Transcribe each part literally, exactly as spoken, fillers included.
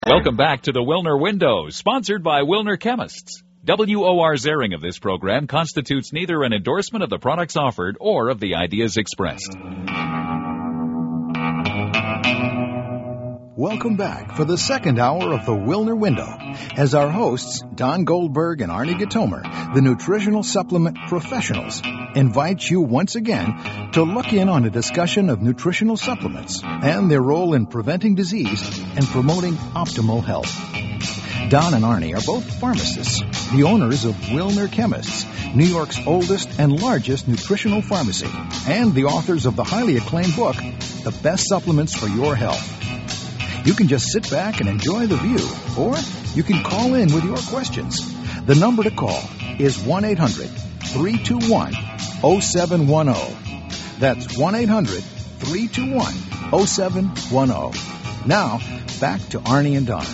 Welcome back to the Wilner Window, sponsored by Wilner Chemists. W O R's airing of this program constitutes neither an endorsement of the products offered or of the ideas expressed. Welcome back for the second hour of the Wilner Window, as our hosts, Don Goldberg and Arnie Gatomer, the nutritional supplement professionals, invite you once again to look in on a discussion of nutritional supplements and their role in preventing disease and promoting optimal health. Don and Arnie are both pharmacists, the owners of Wilner Chemists, New York's oldest and largest nutritional pharmacy, and the authors of the highly acclaimed book, The Best Supplements for Your Health. You can just sit back and enjoy the view, or you can call in with your questions. The number to call is one eight hundred three two one oh seven one oh. That's one eight hundred three two one oh seven one oh. Now, back to Arnie and Don.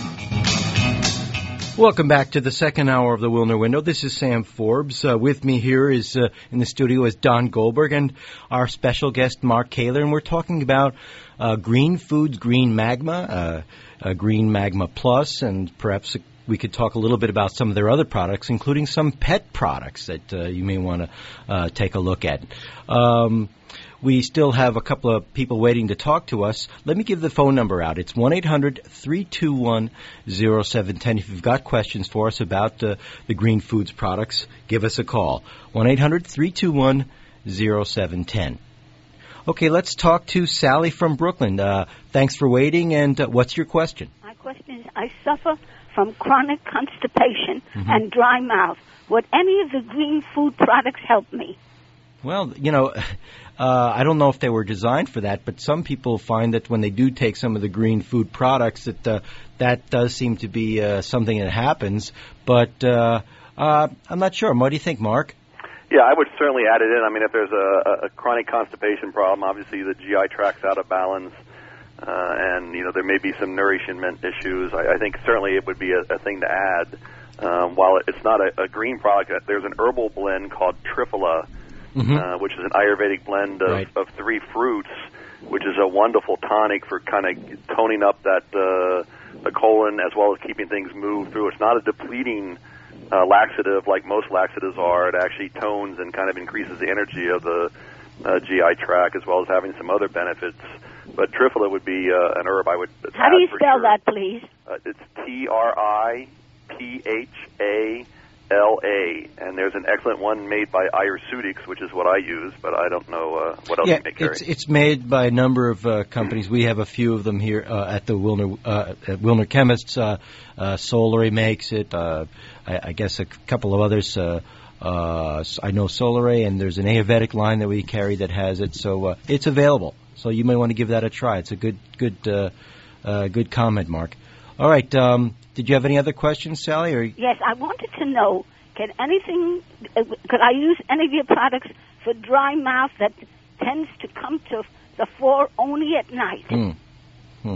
Welcome back to the second hour of the Wilner Window. This is Sam Forbes. Uh, with me here is uh, in the studio is Don Goldberg and our special guest Mark Kaler, and we're talking about uh, Green Foods Green Magma, uh, uh, Green Magma Plus, and perhaps we could talk a little bit about some of their other products, including some pet products that uh, you may want to uh, take a look at. Um, We still have a couple of people waiting to talk to us. Let me give the phone number out. It's one eight hundred three two one oh seven one oh. If you've got questions for us about uh, the Green Foods products, give us a call. one eight hundred three two one oh seven one oh. Okay, let's talk to Sally from Brooklyn. Uh, thanks for waiting, and uh, what's your question? My question is, I suffer from chronic constipation Mm-hmm. and dry mouth. Would any of the green food products help me? Well, you know, uh, I don't know if they were designed for that, but some people find that when they do take some of the green food products, that uh, that does seem to be uh, something that happens. But uh, uh, I'm not sure. What do you think, Mark? Yeah, I would certainly add it in. I mean, if there's a, a chronic constipation problem, obviously the G I tract's out of balance, uh, and, you know, there may be some nourishment issues. I, I think certainly it would be a, a thing to add. Um, while it's not a, a green product, there's an herbal blend called Triphala, Mm-hmm. Uh, which is an Ayurvedic blend of, right. of three fruits, which is a wonderful tonic for kind of toning up that uh, the colon as well as keeping things moved through. It's not a depleting uh, laxative like most laxatives are. It actually tones and kind of increases the energy of the uh, G I tract as well as having some other benefits. But Triphala would be uh, an herb I would How do you spell sure. that, please? Uh, it's T R I P H A L A, and there's an excellent one made by Ayurceutics, which is what I use, but I don't know uh, what else yeah, you may carry. It's, it's made by a number of uh, companies. We have a few of them here uh, at the Wilner, uh, at Wilner Chemists. Uh, uh, Solare makes it. Uh, I, I guess a couple of others. Uh, uh, I know Solare, and there's an Ayurvedic line that we carry that has it. So uh, it's available. So you may want to give that a try. It's a good, good, uh, uh, good comment, Mark. All right. Um, did you have any other questions, Sally? Or? Yes, I wanted to know, can anything, uh, could I use any of your products for dry mouth that tends to come to the fore only at night? Hmm. Hmm.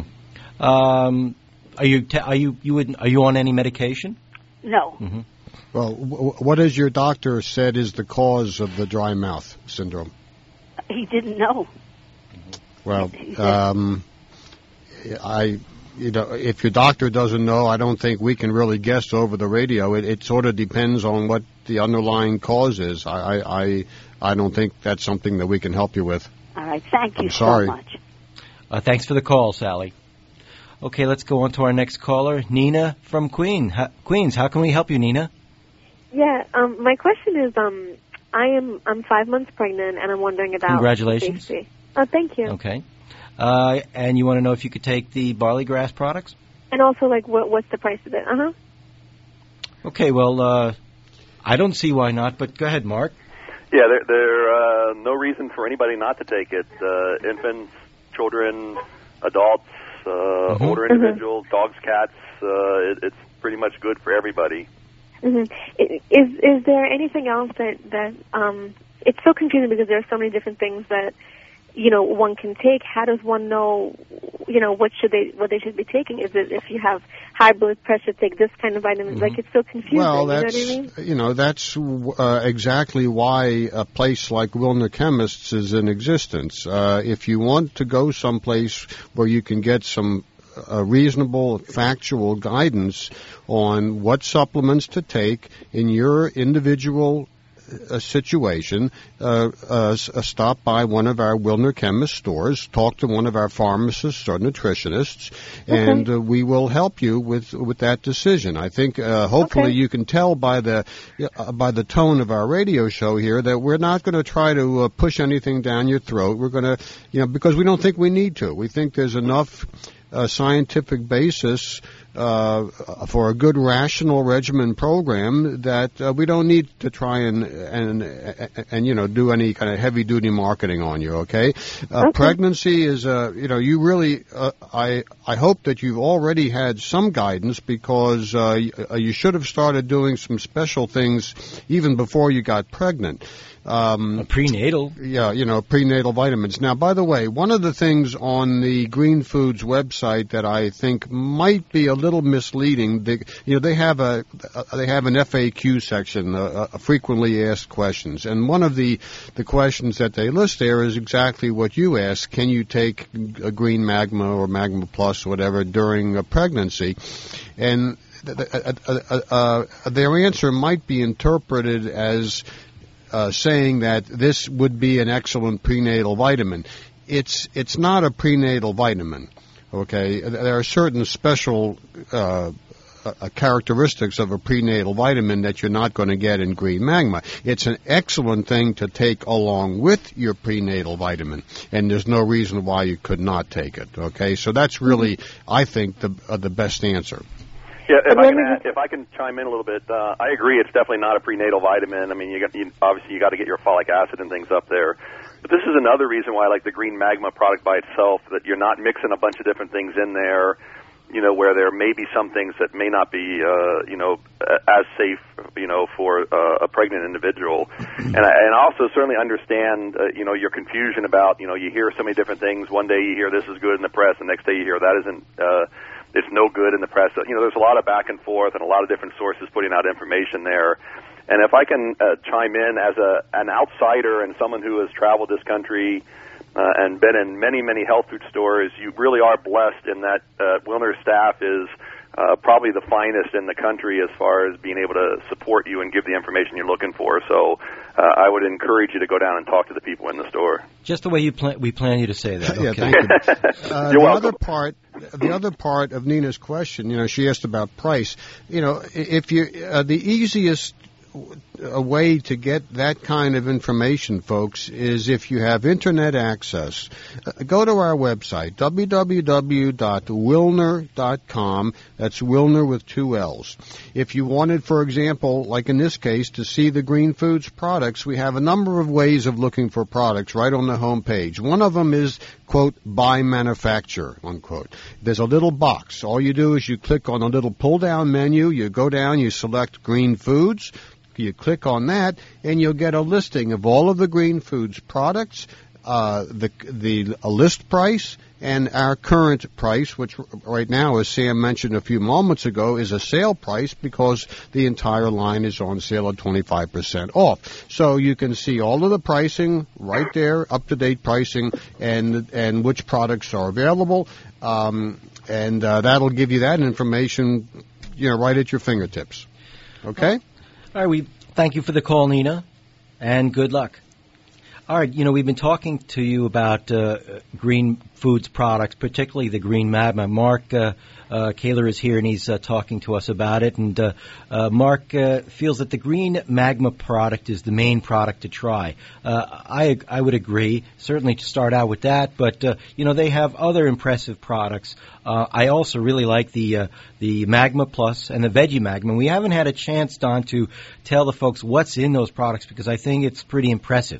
Um, are you, te- are you, you would, are you on any medication? No. Mm-hmm. Well, w- what has your doctor said is the cause of the dry mouth syndrome? He didn't know. Well, um, I... You know, if your doctor doesn't know, I don't think we can really guess over the radio. It, it sort of depends on what the underlying cause is. I, I, I, I don't think that's something that we can help you with. All right, thank you I'm sorry. so much. Uh, thanks for the call, Sally. Okay, let's go on to our next caller, Nina from Queen. How, Queens. How can we help you, Nina? Yeah, um, my question is, um, I am I'm five months pregnant, and I'm wondering about Congratulations. safety. Oh, thank you. Okay. Uh, and you want to know if you could take the barley grass products? And also, like, what what's the price of it? Uh huh. Okay, well, uh, I don't see why not, but go ahead, Mark. Yeah, there, there uh, no reason for anybody not to take it. Uh, infants, children, adults, uh, mm-hmm. older individuals, mm-hmm. dogs, cats. Uh, it, it's pretty much good for everybody. Mm-hmm. Is is there anything else that that um? It's so confusing because there are so many different things that, you know, one can take. How does one know, you know, what should they what they should be taking? Is it if you have high blood pressure, take this kind of vitamin? Mm-hmm. Like, it's so confusing. Well, that's you know, what I mean? you know that's uh, exactly why a place like Wilner Chemists is in existence. Uh, if you want to go someplace where you can get some a reasonable, factual guidance on what supplements to take in your individual a situation, uh, uh, stop by one of our Wilner Chemist stores, talk to one of our pharmacists or nutritionists, okay. and uh, we will help you with with that decision. I think uh, hopefully okay. you can tell by the uh, by the tone of our radio show here that we're not going to try to uh, push anything down your throat. We're going to, you know, because we don't think we need to. We think there's enough uh, scientific basis Uh, for a good rational regimen program that uh, we don't need to try and, and and and you know do any kind of heavy duty marketing on you. Okay, uh, okay. Pregnancy is uh, you know you really uh, I I hope that you've already had some guidance because uh, you should have started doing some special things even before you got pregnant. Um, a prenatal. Yeah, you know, prenatal vitamins. Now, by the way, one of the things on the Green Foods website that I think might be a little misleading, they, you know, they have a they have an F A Q section, uh, frequently asked questions, and one of the the questions that they list there is exactly what you asked: can you take a Green Magma or Magma Plus, or whatever, during a pregnancy? And th- th- uh, uh, uh, their answer might be interpreted as Uh, saying that this would be an excellent prenatal vitamin. It's it's not a prenatal vitamin. Okay, there are certain special uh, uh, characteristics of a prenatal vitamin that you're not going to get in Green Magma. It's an excellent thing to take along with your prenatal vitamin, and there's no reason why you could not take it. Okay, so that's really, I think, the uh, the best answer. Yeah, if I can, add, if I can chime in a little bit, uh, I agree. It's definitely not a prenatal vitamin. I mean, you got you, obviously you got to get your folic acid and things up there. But this is another reason why I like the Green Magma product by itself. That you're not mixing a bunch of different things in there. You know, where there may be some things that may not be, uh, you know, as safe, you know, for uh, a pregnant individual. And I, and I also certainly understand, uh, you know, your confusion about, you know, you hear so many different things. One day you hear this is good in the press, the next day you hear that isn't. Uh, It's no good in the press. You know, there's a lot of back and forth and a lot of different sources putting out information there. And if I can uh, chime in as a an outsider and someone who has traveled this country uh, and been in many, many health food stores, you really are blessed in that uh, Wilner staff is uh, probably the finest in the country as far as being able to support you and give the information you're looking for. So uh, I would encourage you to go down and talk to the people in the store. Just the way you plan, we plan you to say that. Okay. Yeah, thank you. Uh, You're the welcome. other part, the other part of Nina's question, you know, she asked about price. You know, if you uh, the easiest a way to get that kind of information, folks, is if you have Internet access. Uh, go to our website, w w w dot wilner dot com. That's Wilner with two L's. If you wanted, for example, like in this case, to see the Green Foods products, we have a number of ways of looking for products right on the home page. One of them is, quote, by manufacturer, unquote. There's a little box. All you do is you click on a little pull-down menu. You go down, you select Green Foods. You click on that, and you'll get a listing of all of the Green Foods products, uh, the the a list price, and our current price, which right now, as Sam mentioned a few moments ago, is a sale price because the entire line is on sale at twenty-five percent off. So you can see all of the pricing right there, up-to-date pricing, and and which products are available, um, and uh, that'll give you that information, you know, right at your fingertips. Okay? All right, we thank you for the call, Nina, and good luck. All right, you know, we've been talking to you about uh, Green Foods products, particularly the Green Magma. Mark uh, uh, Kaler is here, and he's uh, talking to us about it. And uh, uh, Mark uh, feels that the Green Magma product is the main product to try. Uh, I I would agree, certainly to start out with that. But, uh, you know, they have other impressive products. Uh, I also really like the uh, the Magma Plus and the Veggie Magma. We haven't had a chance, Don, to tell the folks what's in those products because I think it's pretty impressive.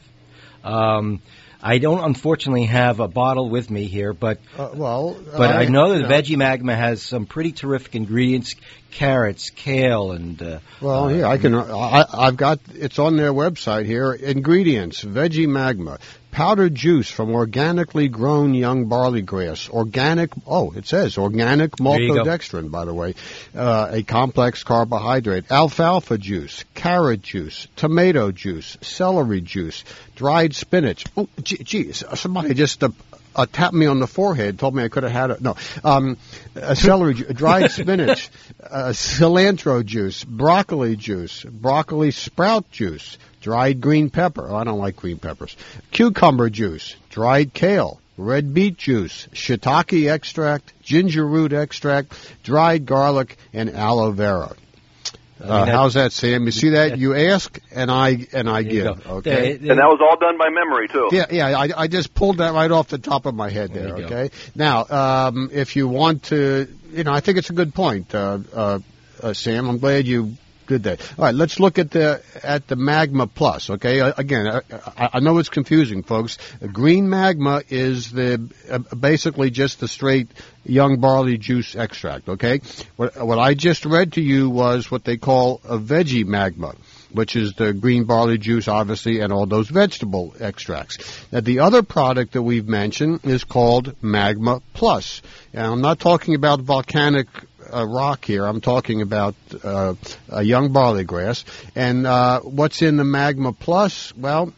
Um, I don't, unfortunately, have a bottle with me here, but uh, well, but uh, I know that you the know. Veggie Magma has some pretty terrific ingredients: carrots, kale, and uh, well, uh, here I can. I, I've got it's on their website here. Ingredients: Veggie Magma, powdered juice from organically grown young barley grass, organic. Oh, it says organic maltodextrin, by the way, uh, a complex carbohydrate. Alfalfa juice, carrot juice, tomato juice, celery juice, dried spinach. Oh, gee, geez, somebody just uh, uh, tapped me on the forehead, told me I could have had it. No, um, uh, celery, ju- dried spinach, uh, cilantro juice, broccoli juice, broccoli sprout juice, dried green pepper. Oh, I don't like green peppers. Cucumber juice, dried kale, red beet juice, shiitake extract, ginger root extract, dried garlic, and aloe vera. Uh, how's that, Sam? You see that? You ask, and I and I give. Okay, and that was all done by memory too. Yeah, yeah. I, I just pulled that right off the top of my head there. there okay. Go. Now, um, if you want to, you know, I think it's a good point, uh, uh, uh, Sam. I'm glad you did that. All right, let's look at the at the Magma Plus. Okay, uh, again, I, I know it's confusing, folks. Green Magma is the uh, basically just the straight young barley juice extract. Okay, what what I just read to you was what they call a veggie magma, which is the green barley juice, obviously, and all those vegetable extracts. Now, the other product that we've mentioned is called Magma Plus. And I'm not talking about volcanic uh, rock here. I'm talking about uh, a young barley grass. And uh, what's in the Magma Plus? Well,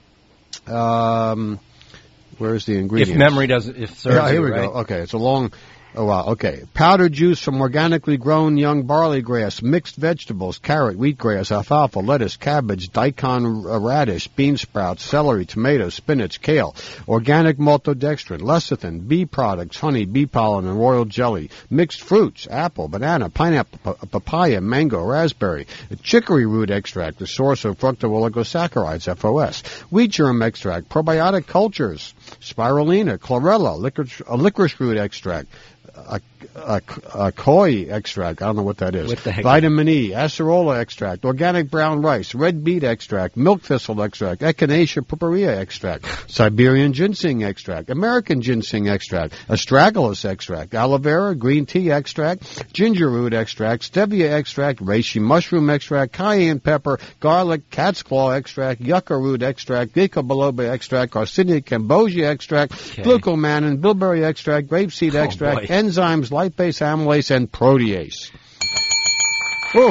um, where's the ingredients? If memory doesn't, if serves yeah, here you, we right? go. Okay, it's a long. Oh, wow. Okay. Powdered juice from organically grown young barley grass, mixed vegetables, carrot, wheatgrass, alfalfa, lettuce, cabbage, daikon radish, bean sprouts, celery, tomatoes, spinach, kale, organic maltodextrin, lecithin, bee products, honey, bee pollen, and royal jelly, mixed fruits, apple, banana, pineapple, p- papaya, mango, raspberry, chicory root extract, the source of fructooligosaccharides, F O S, wheat germ extract, probiotic cultures, spirulina, chlorella, licorice, uh, licorice root extract, A, a, a koi extract, I don't know what that is. What the heck? Vitamin E, acerola extract, organic brown rice, red beet extract, milk thistle extract, echinacea purpurea extract, Siberian ginseng extract, American ginseng extract, astragalus extract, aloe vera, green tea extract, ginger root extract, stevia extract, reishi mushroom extract, cayenne pepper, garlic, cat's claw extract, yucca root extract, ginkgo biloba extract, Garcinia cambogia extract, okay. glucomannan, bilberry extract, grapeseed oh, extract, boy. enzymes, lipase, amylase, and protease. Whoa.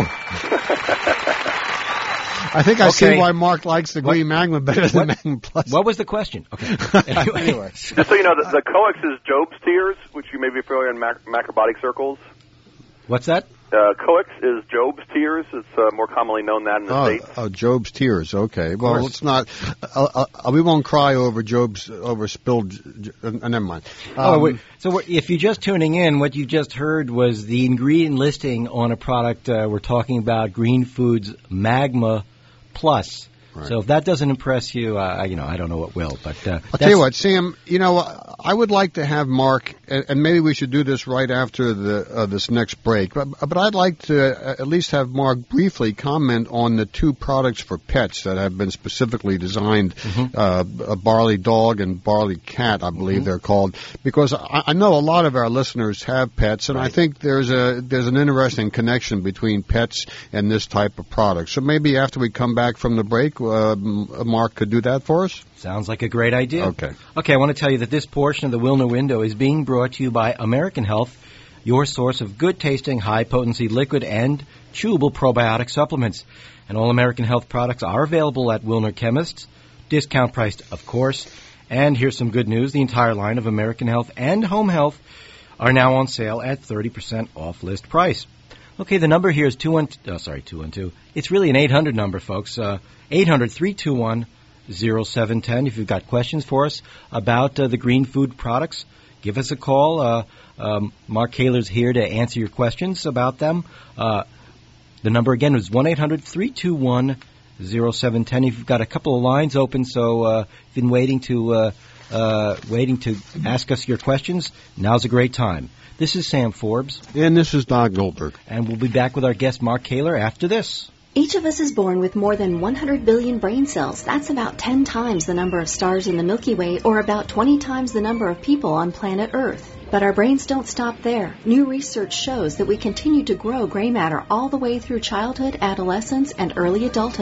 I think I okay. see why Mark likes the Green what? Magma better what? than Magma Plus. What was the question? Okay. Anyway. anyway. Just so you know, the, the Coex is Job's tears, which you may be familiar in mac- macrobiotic circles. What's that? Uh, Coex is Job's tears. It's uh, more commonly known that in the oh, States. Oh, Job's tears. Okay. Well, let's not. Uh, uh, we won't cry over Job's over spilled. Uh, never mind. Um, oh, wait, so we're, if you're just tuning in, what you just heard was the ingredient listing on a product. Uh, we're talking about Green Foods Magma Plus. Right. So if that doesn't impress you, uh, you know, I don't know what will. But uh, I'll tell you what, Sam. You know, I would like to have Mark, and, and maybe we should do this right after the uh, this next break. But but I'd like to at least have Mark briefly comment on the two products for pets that have been specifically designed, mm-hmm. uh, a barley dog and barley cat, I believe mm-hmm. they're called. Because I, I know a lot of our listeners have pets, and right. I think there's a there's an interesting connection between pets and this type of product. So maybe after we come back from the break. Uh, Mark could do that for us? Sounds like a great idea. Okay. Okay, I want to tell you that this portion of the Wilner Window is being brought to you by American Health, your source of good-tasting, high-potency liquid and chewable probiotic supplements. And all American Health products are available at Wilner Chemists, discount priced, of course. And here's some good news. The entire line of American Health and Home Health are now on sale at thirty percent off list price. Okay, the number here is two one. Oh, sorry, two one two. It's really an eight hundred number, folks. Uh, eight hundred, three two one, oh seven one oh. If you've got questions for us about uh, the green food products, give us a call. Uh, um, Mark Kaler's here to answer your questions about them. Uh, the number again is one eight hundred, three two one, oh seven one oh. If you've got a couple of lines open, so uh, you've been waiting to uh, uh, waiting to ask us your questions, now's a great time. This is Sam Forbes. And this is Don Goldberg. And we'll be back with our guest, Mark Kaler, after this. Each of us is born with more than one hundred billion brain cells. That's about ten times the number of stars in the Milky Way, or about twenty times the number of people on planet Earth. But our brains don't stop there. New research shows that we continue to grow gray matter all the way through childhood, adolescence, and early adulthood.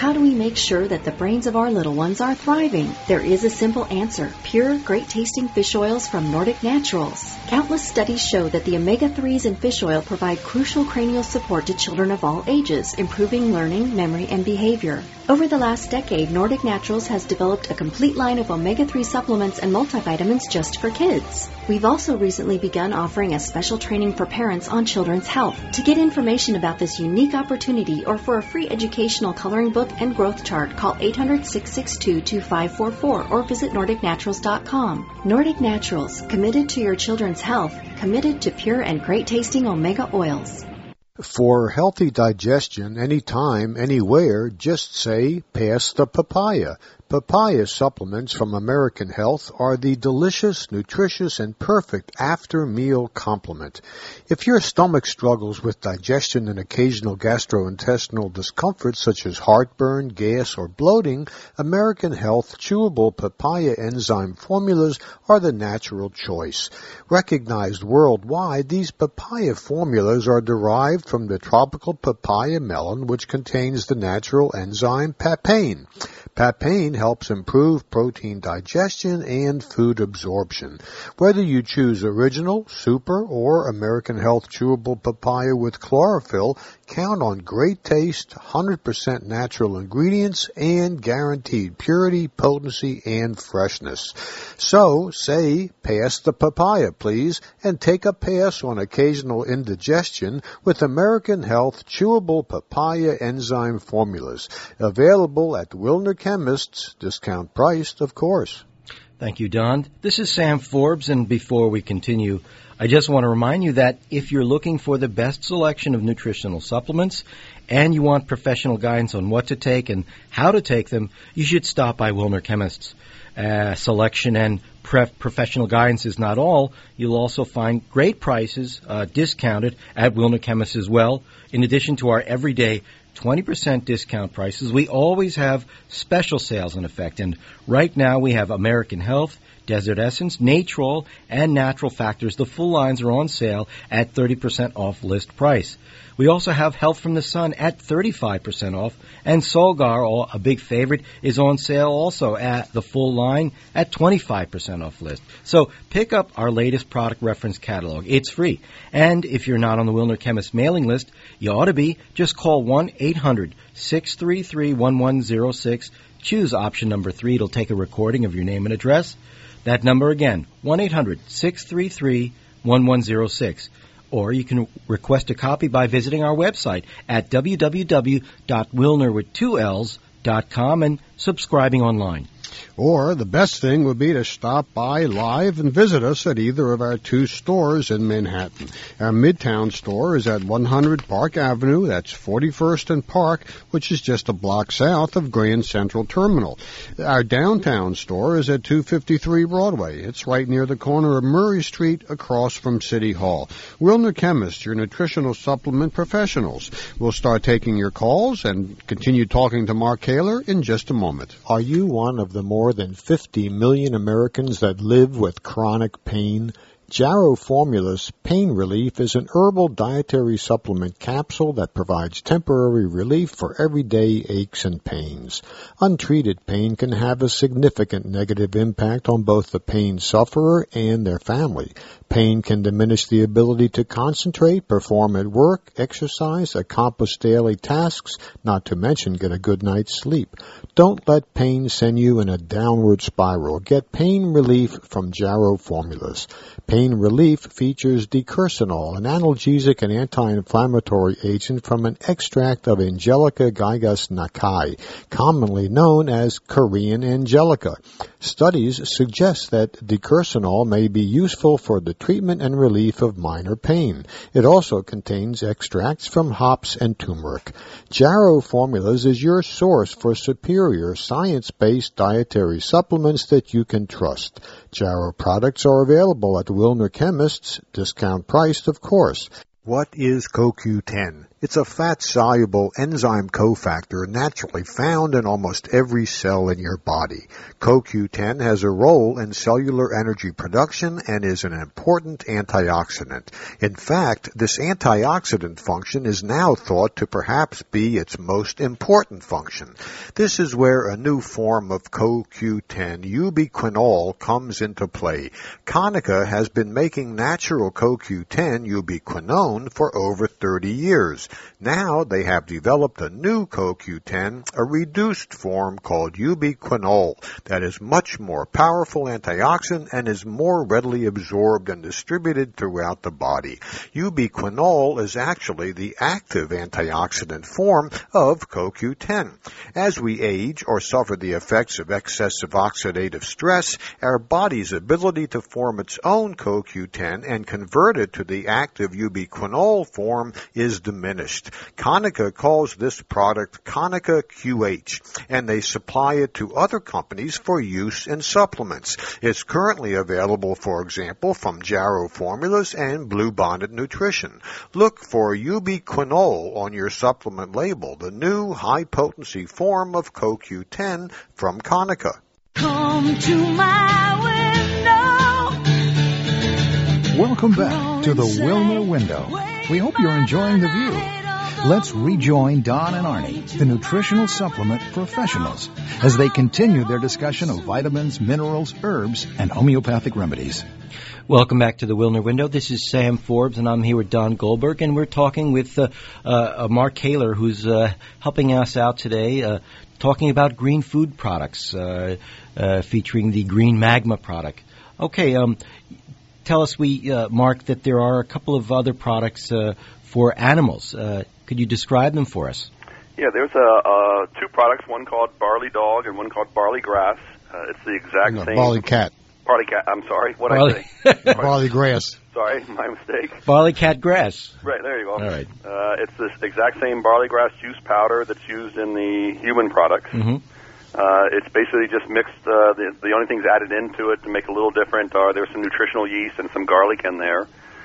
How do we make sure that the brains of our little ones are thriving? There is a simple answer. Pure, great-tasting fish oils from Nordic Naturals. Countless studies show that the omega threes in fish oil provide crucial cranial support to children of all ages, improving learning, memory, and behavior. Over the last decade, Nordic Naturals has developed a complete line of omega three supplements and multivitamins just for kids. We've also recently begun offering a special training for parents on children's health. To get information about this unique opportunity or for a free educational coloring book and growth chart, call eight hundred, six six two, two five four four or visit nordic naturals dot com. Nordic Naturals, committed to your children's health, committed to pure and great-tasting omega oils. For healthy digestion, anytime, anywhere, just say, pass the papaya. Papaya supplements from American Health are the delicious, nutritious, and perfect after-meal complement. If your stomach struggles with digestion and occasional gastrointestinal discomfort such as heartburn, gas, or bloating, American Health chewable papaya enzyme formulas are the natural choice. Recognized worldwide, these papaya formulas are derived from the tropical papaya melon, which contains the natural enzyme papain. Papain helps improve protein digestion and food absorption. Whether you choose original, super, or American Health chewable papaya with chlorophyll, count on great taste, one hundred percent natural ingredients, and guaranteed purity, potency, and freshness. So, say, pass the papaya, please, and take a pass on occasional indigestion with American Health chewable papaya enzyme formulas. Available at Wilner Chemists, discount priced, of course. Thank you, Don. This is Sam Forbes, and before we continue, I just want to remind you that if you're looking for the best selection of nutritional supplements and you want professional guidance on what to take and how to take them, you should stop by Wilner Chemists. Uh, selection and pref- professional guidance is not all. You'll also find great prices uh, discounted at Wilner Chemists as well. In addition to our everyday twenty percent discount prices, we always have special sales in effect. And right now we have American Health, Desert Essence, Natrol, and Natural Factors. The full lines are on sale at thirty percent off list price. We also have Health from the Sun at thirty-five percent off, and Solgar, a big favorite, is on sale also at the full line at twenty-five percent off list. So pick up our latest product reference catalog. It's free. And if you're not on the Wilner Chemist mailing list, you ought to be. Just call one eight hundred, six three three, one one zero six. Choose option number three. It'll take a recording of your name and address. That number again, one eight hundred, six three three, one one zero six. Or you can request a copy by visiting our website at w w w dot wilner with two L's dot com and subscribing online. Or the best thing would be to stop by live and visit us at either of our two stores in Manhattan. Our Midtown store is at one hundred Park Avenue, that's forty-first and Park, which is just a block south of Grand Central Terminal. Our downtown store is at two fifty-three Broadway. It's right near the corner of Murray Street across from City Hall. Wilner Chemists, your nutritional supplement professionals. We'll start taking your calls and continue talking to Mark Kaler in just a moment. Are you one of the more than fifty million Americans that live with chronic pain? Jarrow Formulas Pain Relief is an herbal dietary supplement capsule that provides temporary relief for everyday aches and pains. Untreated pain can have a significant negative impact on both the pain sufferer and their family. Pain can diminish the ability to concentrate, perform at work, exercise, accomplish daily tasks, not to mention get a good night's sleep. Don't let pain send you in a downward spiral. Get pain relief from Jarrow Formulas. Pain relief features decursionol, an analgesic and anti-inflammatory agent from an extract of Angelica gigas nakai, commonly known as Korean Angelica. Studies suggest that decursionol may be useful for the treatment and relief of minor pain. It also contains extracts from hops and turmeric. Jarrow Formulas is your source for superior science-based dietary supplements that you can trust. Jarrow products are available at Wilner Chemists, discount priced, of course. What is C O Q ten? It's a fat-soluble enzyme cofactor naturally found in almost every cell in your body. C O Q ten has a role in cellular energy production and is an important antioxidant. In fact, this antioxidant function is now thought to perhaps be its most important function. This is where a new form of C O Q ten, ubiquinol, comes into play. Konica has been making natural C O Q ten, ubiquinone, for over thirty years. Now they have developed a new C O Q ten, a reduced form called ubiquinol, that is much more powerful antioxidant and is more readily absorbed and distributed throughout the body. Ubiquinol is actually the active antioxidant form of C O Q ten. As we age or suffer the effects of excessive oxidative stress, our body's ability to form its own C O Q ten and convert it to the active ubiquinol form is diminished. Konica calls this product Konica Q H, and they supply it to other companies for use in supplements. It's currently available, for example, from Jarrow Formulas and Bluebonnet Nutrition. Look for ubiquinol on your supplement label, the new high-potency form of C O Q ten from Konica. Come to my window. Welcome back to the Wilner Window. We hope you're enjoying the view. Let's rejoin Don and Arnie, the nutritional supplement professionals, as they continue their discussion of vitamins, minerals, herbs, and homeopathic remedies. Welcome back to the Wilner Window. This is Sam Forbes, and I'm here with Don Goldberg, and we're talking with uh, uh, Mark Kaler, who's uh, helping us out today, uh, talking about green food products, uh, uh, featuring the Green Magma product. Okay, um, tell us, we uh, Mark, that there are a couple of other products uh, for animals. Uh, could you describe them for us? Yeah, there's uh, uh, two products, one called Barley Dog and one called Barley Grass. Uh, it's the exact no, same. Barley Cat. Barley Cat, I'm sorry. What did Barley. I say? Barley Grass. Sorry, my mistake. Barley Cat Grass. Right, there you go. All right. Uh, it's this exact same barley grass juice powder that's used in the human products. Mm-hmm. Uh, it's basically just mixed. Uh, the, the only things added into it to make it a little different are there's some nutritional yeast and some garlic in there.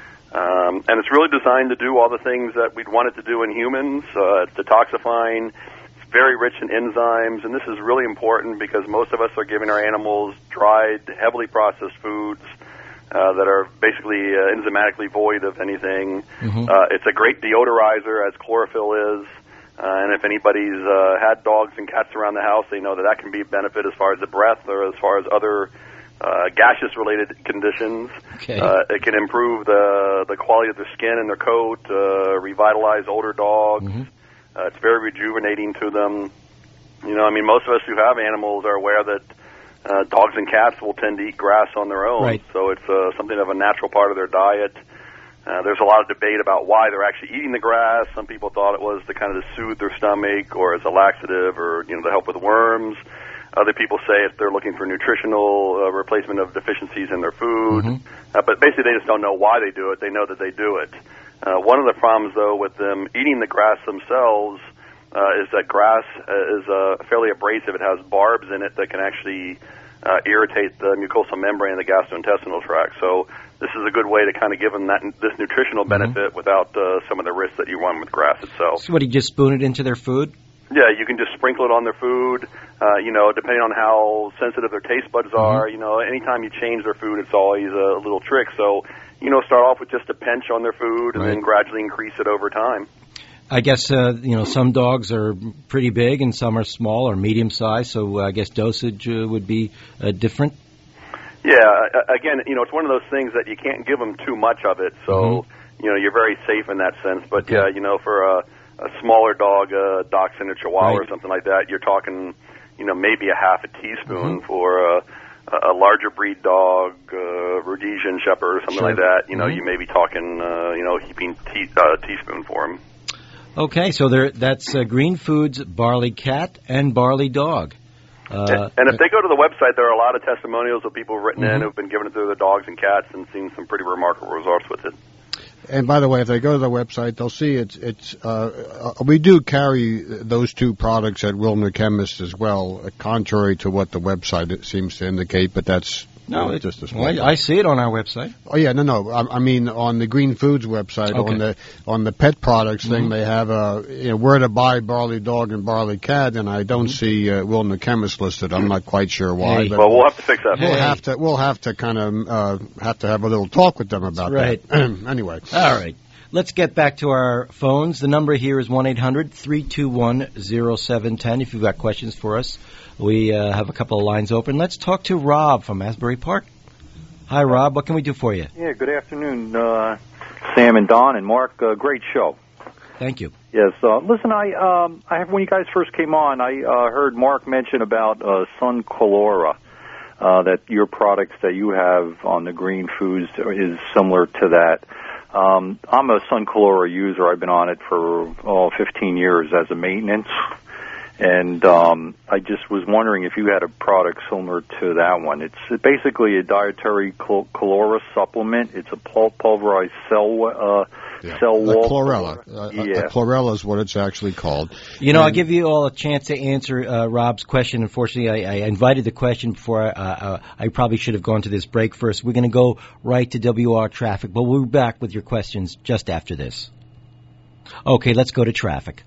Um, and it's really designed to do all the things that we'd want it to do in humans. Uh, it's detoxifying. It's very rich in enzymes. And this is really important because most of us are giving our animals dried, heavily processed foods uh, that are basically uh, enzymatically void of anything. Mm-hmm. Uh, it's a great deodorizer, as chlorophyll is. Uh, and if anybody's uh, had dogs and cats around the house, they know that that can be a benefit as far as the breath or as far as other uh, gaseous-related conditions. Okay. Uh, it can improve the the quality of their skin and their coat, uh, revitalize older dogs. Mm-hmm. Uh, it's very rejuvenating to them. You know, I mean, most of us who have animals are aware that uh, dogs and cats will tend to eat grass on their own. Right. So it's uh, something of a natural part of their diet. Uh, there's a lot of debate about why they're actually eating the grass. Some people thought it was to kind of soothe their stomach or as a laxative or, you know, to help with worms. Other people say if they're looking for nutritional uh, replacement of deficiencies in their food. Mm-hmm. Uh, but basically they just don't know why they do it. They know that they do it. Uh, one of the problems, though, with them eating the grass themselves uh, is that grass uh, is uh, fairly abrasive. It has barbs in it that can actually uh, irritate the mucosal membrane of the gastrointestinal tract. So this is a good way to kind of give them that this nutritional benefit mm-hmm. without uh, some of the risks that you run with grass itself. So what, do you just spoon it into their food? Yeah, you can just sprinkle it on their food. Uh, you know, depending on how sensitive their taste buds mm-hmm. are. You know, anytime you change their food, it's always a little trick. So, you know, start off with just a pinch on their food and right. then gradually increase it over time. I guess, uh, you know, some dogs are pretty big and some are small or medium sized, so uh, I guess dosage uh, would be uh, different. Yeah, again, you know, it's one of those things that you can't give them too much of it, so, mm-hmm. you know, you're very safe in that sense. But, okay. yeah, you know, for a, a smaller dog, a dachshund or chihuahua right. or something like that, you're talking, you know, maybe a half a teaspoon. Mm-hmm. For a, a larger breed dog, uh, Rhodesian Shepherd or something sure. like that, you know, mm-hmm. you may be talking, uh, you know, heaping tea, uh, teaspoon for them. Okay, so there, that's uh, Green Foods Barley Cat and Barley Dog. Uh, and, and if they go to the website, there are a lot of testimonials of people who've written mm-hmm. in who've been giving it to their dogs and cats and seen some pretty remarkable results with it. And by the way, if they go to the website, they'll see it's it's. Uh, uh, we do carry those two products at Wilner Chemist as well, uh, contrary to what the website seems to indicate. But that's No, uh, it, just a small. well, I, I see it on our website. Oh yeah, no, no. I, I mean, on the Green Foods website, Okay. on the on the pet products Mm-hmm. thing, they have uh, you know, where to buy Barley Dog and Barley Cat, and I don't Mm-hmm. see uh, Wilner Chemist listed. I'm not quite sure why. Hey. But Well, we'll have to fix that. we'll Hey. have to we'll have to kind of uh, have to have a little talk with them about That's that. Anyway, All right. Let's get back to our phones. The number here is one eight hundred three two one oh seven one zero if you've got questions for us. We uh, have a couple of lines open. Let's talk to Rob from Asbury Park. Hi, Rob. What can we do for you? Yeah, good afternoon, uh, Sam and Don and Mark. Uh, great show. Thank you. Yes. Uh, listen, I, um, I have, when you guys first came on, I uh, heard Mark mention about uh, Sun Colora, uh, that your products that you have on the Green Foods is similar to that. Um, I'm a Sun Colora user. I've been on it for oh, fifteen years as a maintenance. And um, I just was wondering if you had a product similar to that one. It's basically a dietary cl- chlorella supplement. It's a pul- pulverized cell uh, yeah. cell a wall. chlorella. Uh, Yeah. A chlorella is what it's actually called. You know, And- I'll give you all a chance to answer uh, Rob's question. Unfortunately, I, I invited the question before I, uh, I probably should have gone to this break first. We're going to go right to W R traffic, but we'll be back with your questions just after this. Okay, let's go to traffic.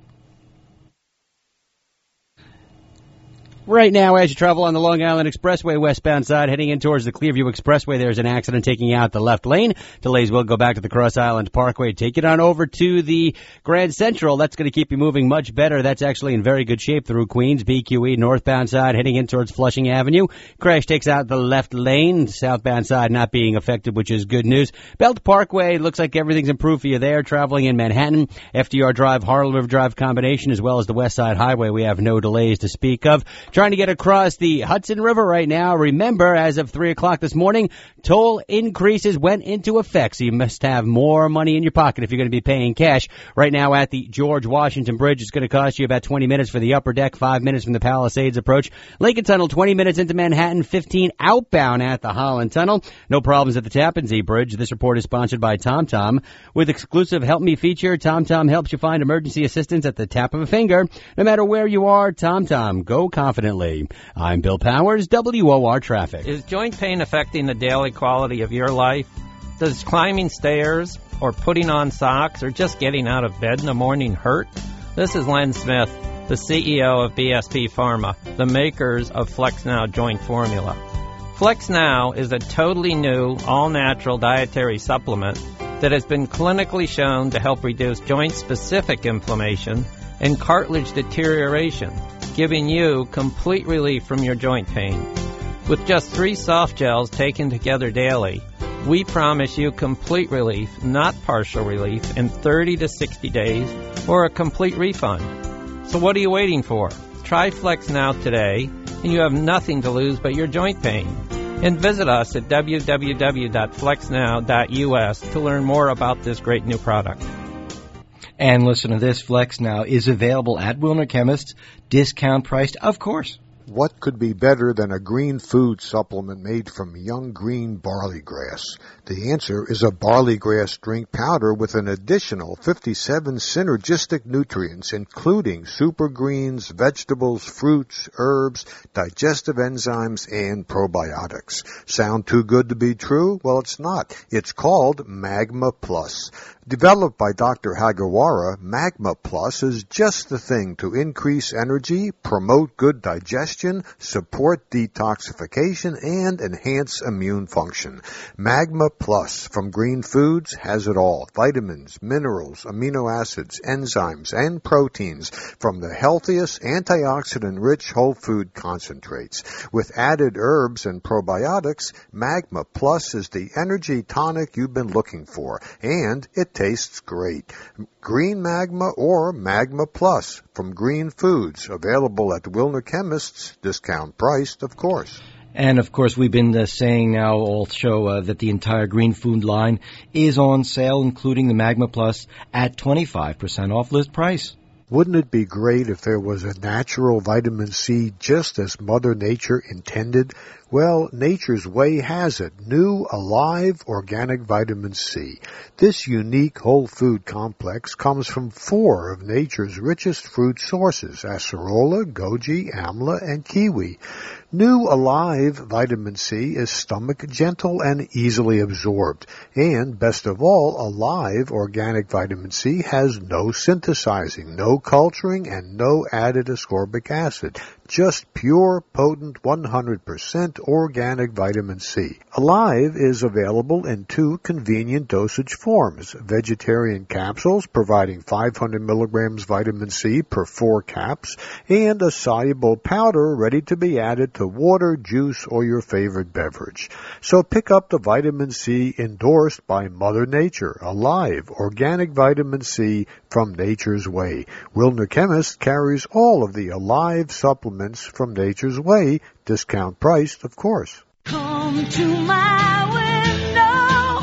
Right now, as you travel on the Long Island Expressway westbound side, heading in towards the Clearview Expressway, there's an accident taking out the left lane. Delays will go back to the Cross Island Parkway. Take it on over to the Grand Central. That's going to keep you moving much better. That's actually in very good shape through Queens, B Q E, northbound side, heading in towards Flushing Avenue. Crash takes out the left lane, southbound side not being affected, which is good news. Belt Parkway, looks like everything's improved for you there. Traveling in Manhattan, F D R Drive, Harlem River Drive combination, as well as the West Side Highway, we have no delays to speak of. Trying to get across the Hudson River right now. Remember, as of three o'clock this morning, toll increases went into effect, so you must have more money in your pocket if you're going to be paying cash. Right now at the George Washington Bridge, it's going to cost you about twenty minutes for the upper deck, five minutes from the Palisades approach. Lincoln Tunnel, twenty minutes into Manhattan, fifteen outbound at the Holland Tunnel. No problems at the Tappan Zee Bridge. This report is sponsored by TomTom. With exclusive Help Me feature, TomTom helps you find emergency assistance at the tap of a finger. No matter where you are, TomTom. Go confidently. I'm Bill Powers, W O R Traffic. Is joint pain affecting the daily quality of your life? Does climbing stairs or putting on socks or just getting out of bed in the morning hurt? This is Len Smith, the C E O of B S P Pharma, the makers of FlexNow Joint Formula. FlexNow is a totally new, all-natural dietary supplement that has been clinically shown to help reduce joint-specific inflammation and cartilage deterioration, giving you complete relief from your joint pain. With just three soft gels taken together daily, we promise you complete relief, not partial relief, in thirty to sixty days or a complete refund. So what are you waiting for? Try Flex Now today, and you have nothing to lose but your joint pain. And visit us at w w w dot flex now dot u s to learn more about this great new product. And listen to this, Flex Now is available at Wilner Chemists, discount priced, of course. What could be better than a green food supplement made from young green barley grass? The answer is a barley grass drink powder with an additional fifty-seven synergistic nutrients, including super greens, vegetables, fruits, herbs, digestive enzymes, and probiotics. Sound too good to be true? Well, it's not. It's called Magma Plus. Developed by Doctor Hagawara, Magma Plus is just the thing to increase energy, promote good digestion, support detoxification, and enhance immune function. Magma Plus from Green Foods has it all. Vitamins, minerals, amino acids, enzymes, and proteins from the healthiest antioxidant-rich whole food concentrates. With added herbs and probiotics, Magma Plus is the energy tonic you've been looking for, and it tastes great. Green Magma or Magma Plus from Green Foods, available at Wilner Chemists, discount priced, of course. And, of course, we've been uh, saying now all show uh, that the entire Green Food line is on sale, including the Magma Plus, at twenty-five percent off list price. Wouldn't it be great if there was a natural vitamin C just as Mother Nature intended? Well, Nature's Way has it. New, alive, organic vitamin C. This unique whole food complex comes from four of nature's richest fruit sources, acerola, goji, amla, and kiwi. New Alive Vitamin C is stomach gentle and easily absorbed. And, best of all, Alive Organic Vitamin C has no synthesizing, no culturing, and no added ascorbic acid. Just pure, potent, one hundred percent organic vitamin C. Alive is available in two convenient dosage forms. Vegetarian capsules providing five hundred milligrams vitamin C per four caps, and a soluble powder ready to be added to water, juice, or your favorite beverage. So pick up the vitamin C endorsed by Mother Nature. Alive Organic Vitamin C from Nature's Way. Wilner Chemist carries all of the Alive supplements from Nature's Way, discount priced, of course. Come to my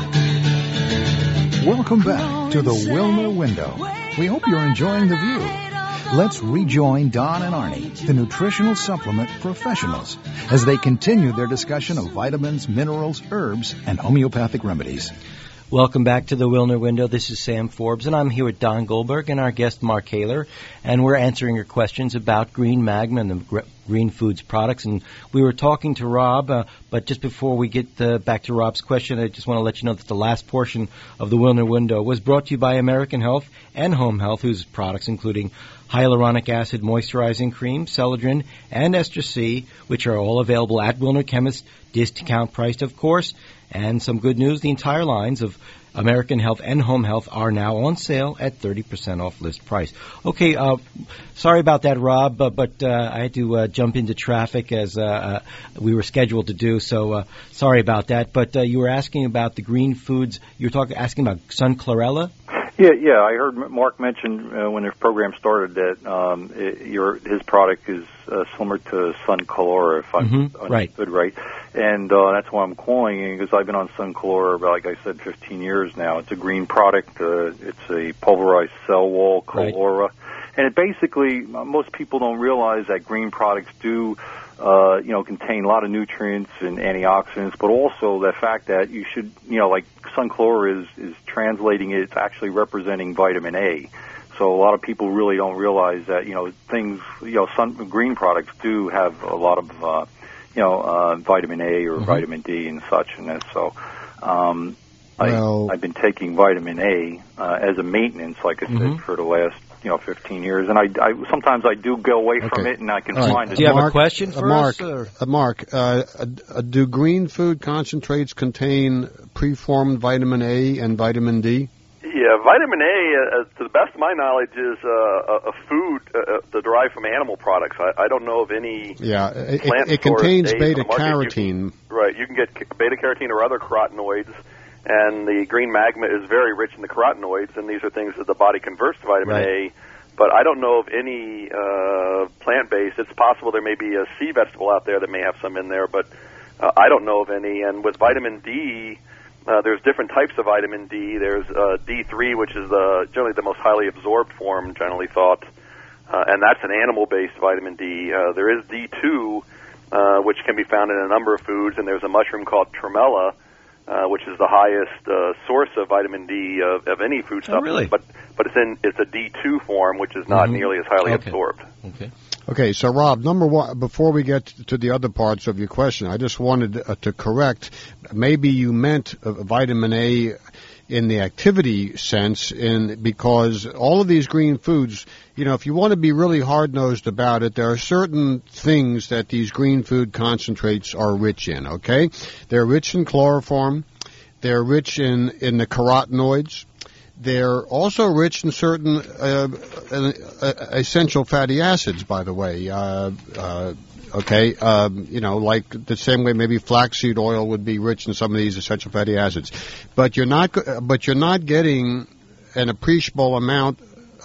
window. Welcome back to the Wilner Window. We hope you're enjoying the view. Let's rejoin Don and Arnie, the nutritional supplement professionals, as they continue their discussion of vitamins, minerals, herbs, and homeopathic remedies. Welcome back to the Wilner Window. This is Sam Forbes, and I'm here with Don Goldberg and our guest Mark Kaler, and we're answering your questions about Green Magma and the gr- Green Foods products. And we were talking to Rob, uh, but just before we get uh, back to Rob's question, I just want to let you know that the last portion of the Wilner Window was brought to you by American Health and Home Health, whose products including hyaluronic acid moisturizing cream, Celadrin, and Ester C, which are all available at Wilner Chemist, discount priced, of course. And some good news, the entire lines of American Health and Home Health are now on sale at thirty percent off list price. Okay, uh, sorry about that, Rob, but, but uh, I had to uh, jump into traffic as uh, uh, we were scheduled to do, so uh, sorry about that. But uh, you were asking about the green foods. You were talking, asking about sun chlorella? Yeah, yeah. I heard Mark mention uh, when the program started that um, it, your his product is uh, similar to Sun Colora, if I'm Mm-hmm, understood right. And uh, that's why I'm calling, because I've been on Sun Colora, like I said, fifteen years now. It's a green product. Uh, it's a pulverized cell wall, Colora. Right. And it basically, most people don't realize that green products do Uh, you know, contain a lot of nutrients and antioxidants, but also the fact that you should, you know, like Sun Colora is, is translating it, it's actually representing vitamin A. So a lot of people really don't realize that, you know, things, you know, sun, green products do have a lot of, uh, you know, uh, vitamin A or mm-hmm. vitamin D and such in this. So, um, well, I, I've been taking vitamin A, uh, as a maintenance, like I said, mm-hmm. for the last, you know, fifteen years, and I, I sometimes I do go away okay. from it, and I can right. find it. Do you have Mark, a question for uh, Mark, us? Or? Uh, Mark, uh, uh, do green food concentrates contain preformed vitamin A and vitamin D? Yeah, vitamin A, uh, to the best of my knowledge, is uh, a, a food uh, derived from animal products. I, I don't know of any yeah, it, plant it, it contains source A's on the market. beta-carotene. You can, right, you can get beta-carotene or other carotenoids, and the green magma is very rich in the carotenoids, and these are things that the body converts to vitamin right. A. But I don't know of any uh, plant-based. It's possible there may be a sea vegetable out there that may have some in there, but uh, I don't know of any. And with vitamin D, uh, there's different types of vitamin D. There's uh, D three, which is the, generally the most highly absorbed form, generally thought, uh, and that's an animal-based vitamin D. Uh, there is D two, uh, which can be found in a number of foods, and there's a mushroom called tremella, Uh, which is the highest uh, source of vitamin D of, of any food Oh, supplement. really? But but it's in it's a D two form, which is not Mm-hmm. nearly as highly Okay. absorbed. Okay. Okay, so Rob, number one, before we get to the other parts of your question, I just wanted uh, to correct. Maybe you meant uh, vitamin A in the activity sense, in because all of these green foods, you know, if you want to be really hard-nosed about it, there are certain things that these green food concentrates are rich in, okay? They're rich in chloroform. They're rich in, in the carotenoids. They're also rich in certain uh, uh, essential fatty acids, by the way. Uh, uh, okay, um, you know, like the same way maybe flaxseed oil would be rich in some of these essential fatty acids. But you're not, but you're not getting an appreciable amount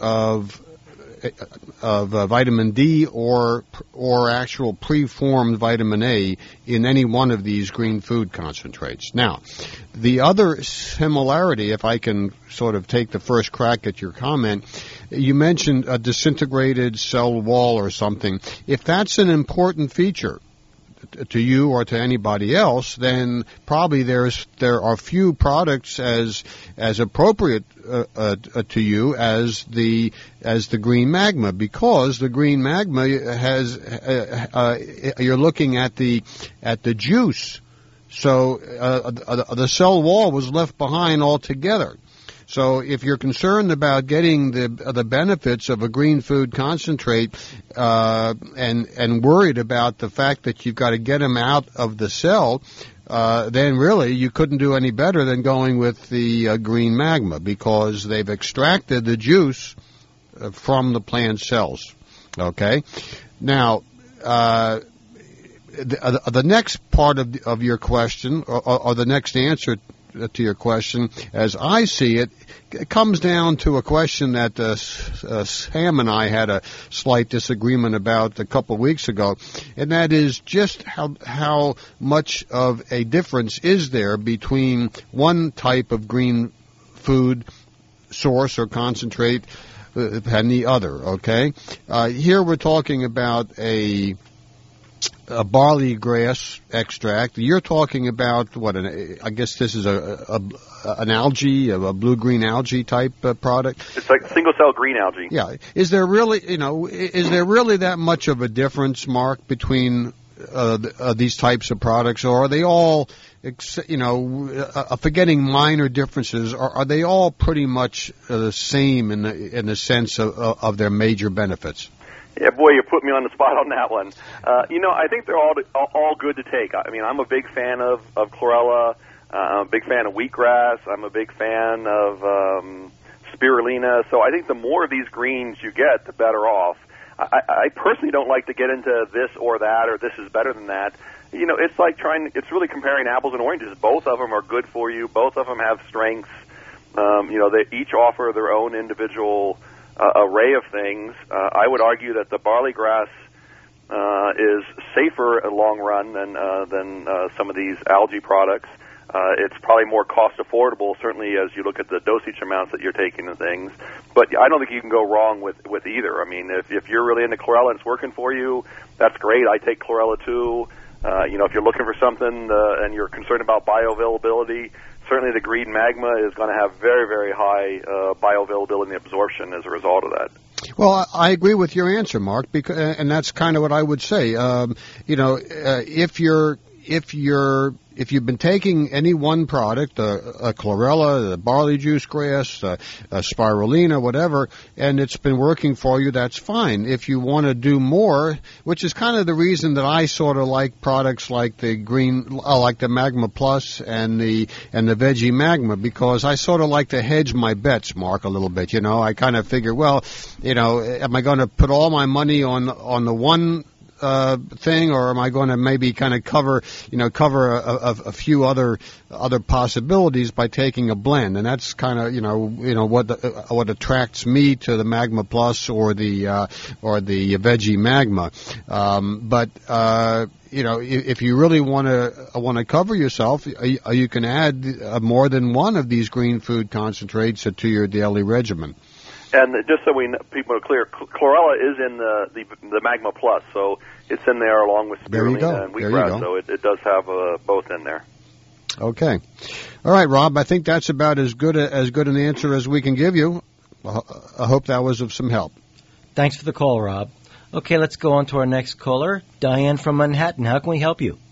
of of uh, vitamin D or or actual preformed vitamin A in any one of these green food concentrates. Now, the other similarity, if I can sort of take the first crack at your comment, you mentioned a disintegrated cell wall or something. If that's an important feature, to you or to anybody else, then probably there's there are few products as as appropriate uh, uh, to you as the as the Green Magma, because the Green Magma has uh, uh, you're looking at the at the juice, so uh, the cell wall was left behind altogether. So if you're concerned about getting the the benefits of a green food concentrate uh, and and worried about the fact that you've got to get them out of the cell, uh, then really you couldn't do any better than going with the uh, Green Magma, because they've extracted the juice uh, from the plant cells. Okay? Now, uh, the, uh, the next part of, the, of your question, or, or the next answer to your question, as I see it, it comes down to a question that uh, uh, Sam and I had a slight disagreement about a couple of weeks ago, and that is just how how much of a difference is there between one type of green food source or concentrate uh, and the other. Okay, uh, here we're talking about a a barley grass extract. You're talking about what? An, I guess this is a, a, a an algae, a, a blue-green algae type uh, product. It's like single-cell green algae. Yeah. Is there really, you know, is there really that much of a difference, Mark, between uh, the, uh, these types of products, or are they all, you know, uh, forgetting minor differences, or are they all pretty much uh, the same in the in the sense of, of their major benefits? Yeah, boy, you put me on the spot on that one. Uh, you know, I think they're all all good to take. I mean, I'm a big fan of, of chlorella. Uh, I'm a big fan of wheatgrass. I'm a big fan of um, spirulina. So I think the more of these greens you get, the better off. I, I personally don't like to get into this or that or this is better than that. You know, it's like trying, it's really comparing apples and oranges. Both of them are good for you. Both of them have strengths. Um, you know, they each offer their own individual Uh, array of things. Uh, I would argue that the barley grass uh, is safer in the long run than uh, than uh, some of these algae products. Uh, it's probably more cost affordable, certainly as you look at the dosage amounts that you're taking and things. But I don't think you can go wrong with, with either. I mean, if, if you're really into chlorella and it's working for you, that's great. I take chlorella too. Uh, you know, if you're looking for something uh, and you're concerned about bioavailability, certainly the Green Magma is going to have very, very high uh, bioavailability and absorption as a result of that. Well, I agree with your answer, Mark, because, and that's kind of what I would say. Um, you know, uh, if you're if you're if you've been taking any one product, uh, a chlorella, the barley juice grass, uh, a spirulina, whatever, and it's been working for you, that's fine. If you want to do more, which is kind of the reason that I sort of like products like the green, uh, like the Magma Plus and the and the Veggie Magma, because I sort of like to hedge my bets, Mark, a little bit. You know, I kind of figure, well, you know, am I going to put all my money on on the one Uh, thing, or am I going to maybe kind of cover, you know, cover a, a, a few other other possibilities by taking a blend? And that's kind of, you know, you know what the, uh, what attracts me to the Magma Plus or the uh, or the Veggie Magma. Um, but uh, you know, if, if you really want to want to cover yourself, uh, you can add uh, more than one of these green food concentrates to your daily regimen. And just so we know, people are clear, chlorella is in the, the the Magma Plus, so it's in there along with spirulina and wheatgrass, so it, it does have uh, both in there. Okay. All right, Rob, I think that's about as good a, as good an answer as we can give you. I hope that was of some help. Thanks for the call, Rob. Okay, let's go on to our next caller, Diane from Manhattan. How can we help you?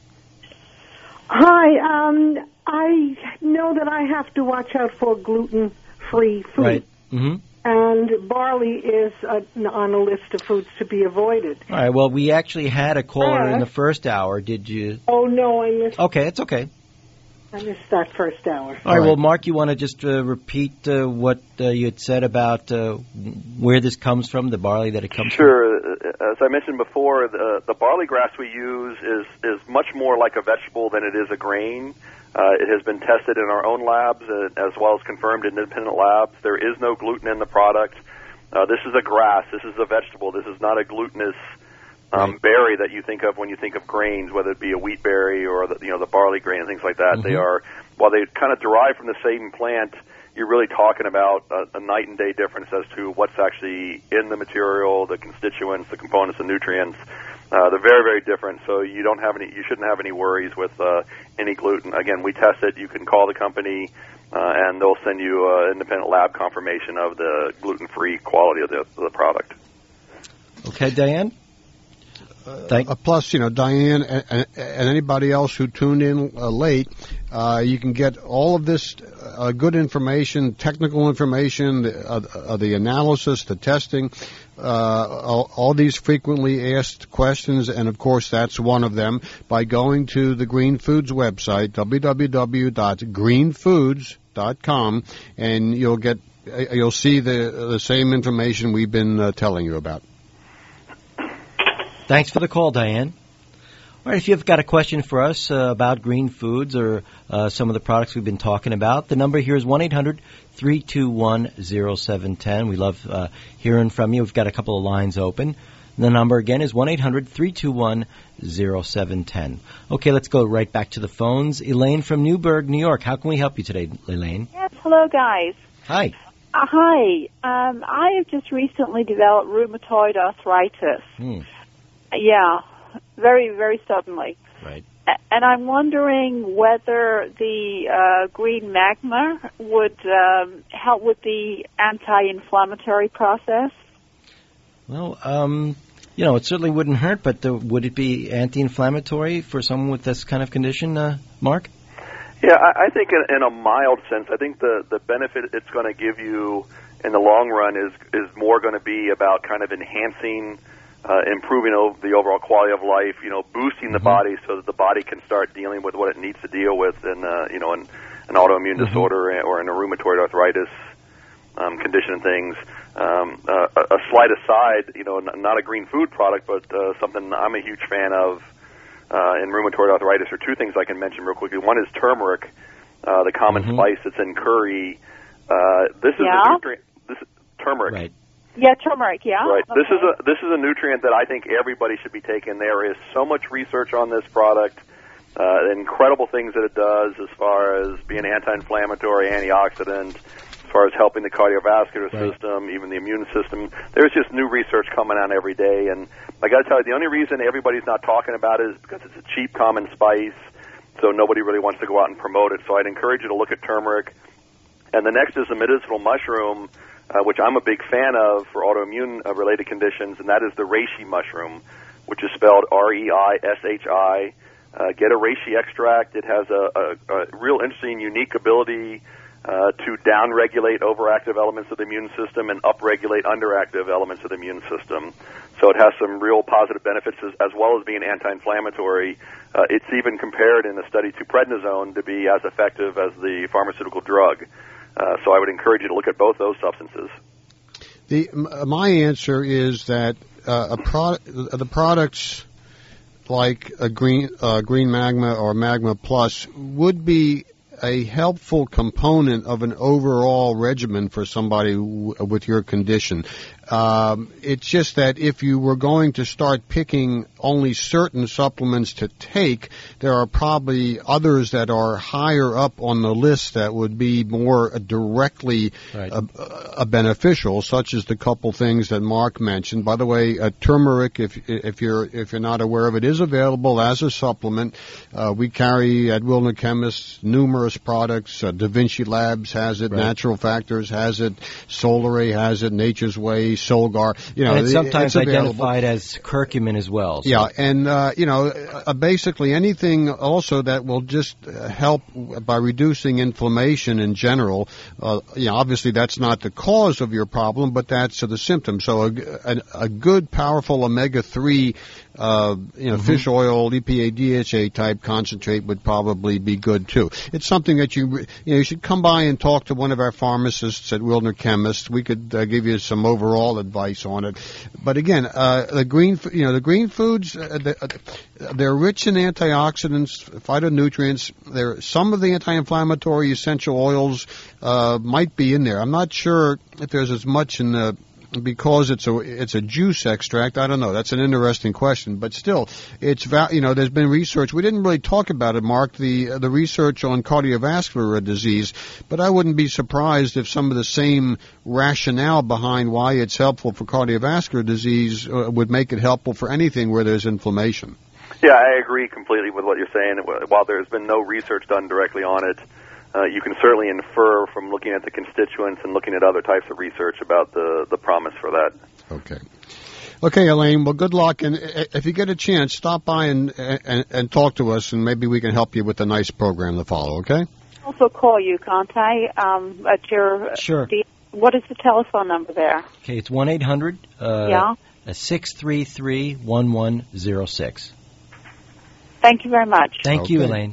Hi, um, I know that I have to watch out for gluten-free food. Right. Mm-hmm. And barley is uh, on a list of foods to be avoided. All right. Well, we actually had a caller uh, in the first hour. Did you? Oh, no, I missed. Okay, it's okay. I missed that first hour. All right. Well, Mark, you want to just uh, repeat uh, what uh, you had said about uh, where this comes from, the barley that it comes sure. from? Sure. As I mentioned before, the, the barley grass we use is, is much more like a vegetable than it is a grain. Uh, it has been tested in our own labs uh, as well as confirmed in independent labs. There is no gluten in the product. Uh, this is a grass. This is a vegetable. This is not a glutinous um, right. berry that you think of when you think of grains, whether it be a wheat berry or the, you know, the barley grain and things like that. Mm-hmm. They are, while they kind of derive from the same plant, you're really talking about a, a night and day difference as to what's actually in the material, the constituents, the components, the nutrients. Uh, they're very, very different, so you don't have any. You shouldn't have any worries with uh, any gluten. Again, we test it. You can call the company, uh, and they'll send you an independent lab confirmation of the gluten-free quality of the, of the product. Okay, Diane? Uh, uh, plus, you know, Diane and, and, and anybody else who tuned in uh, late, uh, you can get all of this uh, good information, technical information, the, uh, uh, the analysis, the testing, uh, all, all these frequently asked questions, and of course that's one of them, by going to the Green Foods website, w w w dot green foods dot com, and you'll get, uh, you'll see the, the same information we've been uh, telling you about. Thanks for the call, Diane. All right, if you've got a question for us uh, about green foods or uh, some of the products we've been talking about, the number here is one eight hundred three two one oh seven one oh. We love uh, hearing from you. We've got a couple of lines open. The number again is one eight hundred three two one oh seven one oh. Okay, let's go right back to the phones. Elaine from Newburgh, New York. How can we help you today, Elaine? Yes, hello, guys. Hi. Uh, hi. Um, I have just recently developed rheumatoid arthritis. Hmm. Yeah, very, very suddenly. Right. A- and I'm wondering whether the uh, green magma would um, help with the anti-inflammatory process. Well, um, you know, it certainly wouldn't hurt, but the, would it be anti-inflammatory for someone with this kind of condition, uh, Mark? Yeah, I, I think in, in a mild sense, I think the, the benefit it's going to give you in the long run is is more going to be about kind of enhancing Uh, improving o- the overall quality of life, you know, boosting the Mm-hmm. body so that the body can start dealing with what it needs to deal with in, uh, you know, in an autoimmune Mm-hmm. disorder or in a rheumatoid arthritis um, condition and things. Um, uh, a, a slight aside, you know, n- not a green food product, but uh, something I'm a huge fan of uh, in rheumatoid arthritis are two things I can mention real quickly. One is turmeric, uh, the common Mm-hmm. spice that's in curry. Uh, this is Yeah. a nutrient. This is turmeric. Right. Yeah, turmeric, yeah. Right. Okay. This is a this is a nutrient that I think everybody should be taking. There is so much research on this product, uh, incredible things that it does as far as being anti-inflammatory, antioxidant, as far as helping the cardiovascular Right. system, even the immune system. There's just new research coming out every day, and I got to tell you, the only reason everybody's not talking about it is because it's a cheap common spice, so nobody really wants to go out and promote it. So I'd encourage you to look at turmeric. And the next is the medicinal mushroom, Uh, which I'm a big fan of for autoimmune-related uh, conditions, and that is the reishi mushroom, which is spelled R E I S H I. Uh, get a reishi extract. It has a, a, a real interesting, unique ability uh, to down-regulate overactive elements of the immune system and up-regulate underactive elements of the immune system. So it has some real positive benefits as, as well as being anti-inflammatory. Uh, it's even compared in a study to prednisone to be as effective as the pharmaceutical drug. Uh, so I would encourage you to look at both those substances. The m- my answer is that uh, a pro- the products like a green uh, green magma or magma plus would be a helpful component of an overall regimen for somebody w- with your condition. Um, it's just that if you were going to start picking only certain supplements to take, there are probably others that are higher up on the list that would be more directly Right. uh, uh, beneficial, such as the couple things that Mark mentioned. By the way, uh, turmeric, if if you're if you're not aware of it, is available as a supplement. Uh, we carry at Wilner Chemists numerous products. Uh, Da Vinci Labs has it. Right. Natural Factors has it. Solare has it. Nature's Way. Solgar, you know, and it's sometimes it's available. identified as curcumin as well. So. Yeah, and uh, you know, uh, basically anything also that will just uh, help by reducing inflammation in general. Uh, you know, obviously that's not the cause of your problem, but that's uh, the symptom. So a, a, a good, powerful omega three, uh, you know, Mm-hmm. fish oil, E P A, D H A type concentrate would probably be good too. It's something that you you know you should come by and talk to one of our pharmacists at Wilner Chemists. We could uh, give you some overall advice on it. But again, uh, the green, you know, the green foods, uh, they're rich in antioxidants, phytonutrients. There, some of the anti-inflammatory essential oils uh, might be in there. I'm not sure if there's as much in the because it's a it's a juice extract? I don't know. That's an interesting question, but still, it's val- you know there's been research. We didn't really talk about it, Mark, the uh, the research on cardiovascular disease, but I wouldn't be surprised if some of the same rationale behind why it's helpful for cardiovascular disease uh, would make it helpful for anything where there's inflammation. Yeah, I agree completely with what you're saying. While there's been no research done directly on it, uh, you can certainly infer from looking at the constituents and looking at other types of research about the, the promise for that. Okay. Okay, Elaine, well, good luck. And if you get a chance, stop by and, and, and talk to us, and maybe we can help you with a nice program to follow, okay? Also call you, can't I, um, at your... Sure. The, what is the telephone number there? Okay, it's one eight hundred uh, yeah. six three three, one one zero six. Thank you very much. Thank okay. you, Elaine.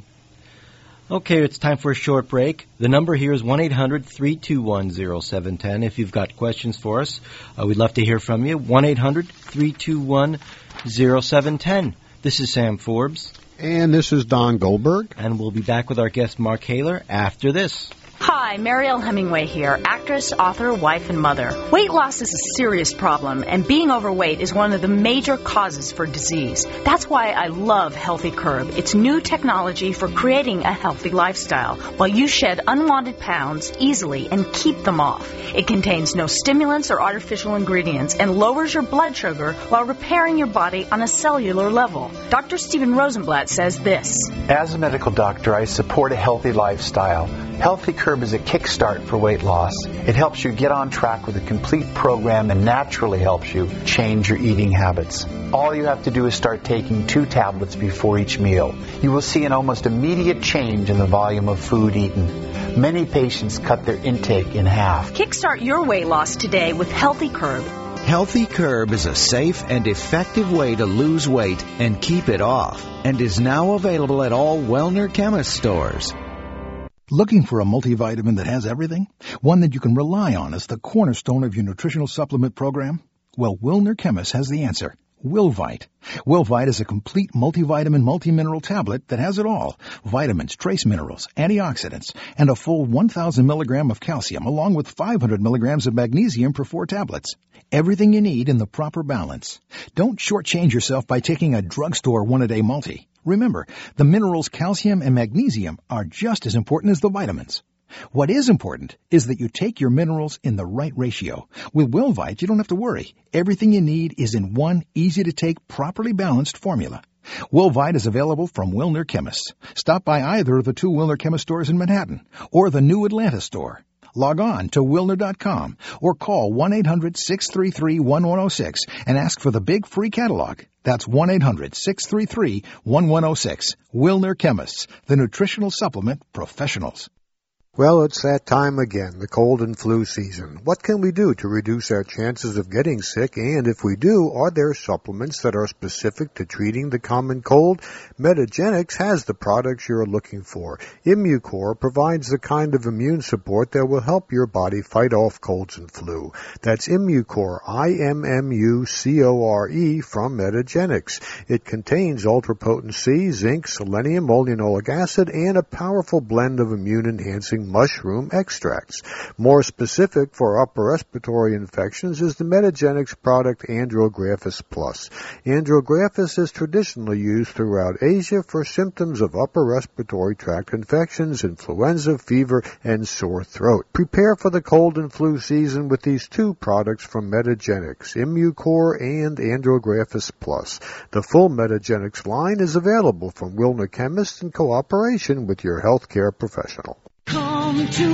Okay, it's time for a short break. The number here is one eight hundred three two one zero seven one zero. If you've got questions for us, uh, we'd love to hear from you. one eight hundred three two one zero seven one zero. This is Sam Forbes. And this is Don Goldberg. And we'll be back with our guest, Mark Haler, after this. Hi, Marielle Hemingway here, actress, author, wife, and mother. Weight loss is a serious problem, and being overweight is one of the major causes for disease. That's why I love Healthy Curb. It's new technology for creating a healthy lifestyle, while you shed unwanted pounds easily and keep them off. It contains no stimulants or artificial ingredients and lowers your blood sugar while repairing your body on a cellular level. Doctor Stephen Rosenblatt says this. As a medical doctor, I support a healthy lifestyle. Healthy Curb is a kickstart for weight loss. It helps you get on track with a complete program and naturally helps you change your eating habits. All you have to do is start taking two tablets before each meal. You will see an almost immediate change in the volume of food eaten. Many patients cut their intake in half. Kickstart your weight loss today with Healthy Curb. Healthy Curb is a safe and effective way to lose weight and keep it off, and is now available at all Wellner Chemist stores. Looking for a multivitamin that has everything? One that you can rely on as the cornerstone of your nutritional supplement program? Well, Wilner Chemist has the answer. Wilvite. Wilvite is a complete multivitamin multimineral tablet that has it all. Vitamins, trace minerals, antioxidants, and a full one thousand milligrams of calcium along with five hundred milligrams of magnesium per four tablets. Everything you need in the proper balance. Don't shortchange yourself by taking a drugstore one-a-day multi. Remember, the minerals calcium and magnesium are just as important as the vitamins. What is important is that you take your minerals in the right ratio. With Wilvite, you don't have to worry. Everything you need is in one easy-to-take, properly balanced formula. Wilvite is available from Wilner Chemists. Stop by either of the two Wilner Chemist stores in Manhattan or the new Atlanta store. Log on to Wilner dot com or call one eight hundred six three three one one zero six and ask for the big free catalog. That's one eight hundred six three three one one zero six. Wilner Chemists, the nutritional supplement professionals. Well, it's that time again, the cold and flu season. What can we do to reduce our chances of getting sick? And if we do, are there supplements that are specific to treating the common cold? Metagenics has the products you're looking for. Immucore provides the kind of immune support that will help your body fight off colds and flu. That's Immucore, I M M U C O R E, from Metagenics. It contains ultra-potent C, zinc, selenium, oleanolic acid, and a powerful blend of immune-enhancing mushroom extracts. More specific for upper respiratory infections is the Metagenics product Andrographis Plus. Andrographis is traditionally used throughout Asia for symptoms of upper respiratory tract infections, influenza, fever, and sore throat. Prepare for the cold and flu season with these two products from Metagenics, Immucore and Andrographis Plus. The full Metagenics line is available from Wilner Chemists in cooperation with your healthcare professional. Come to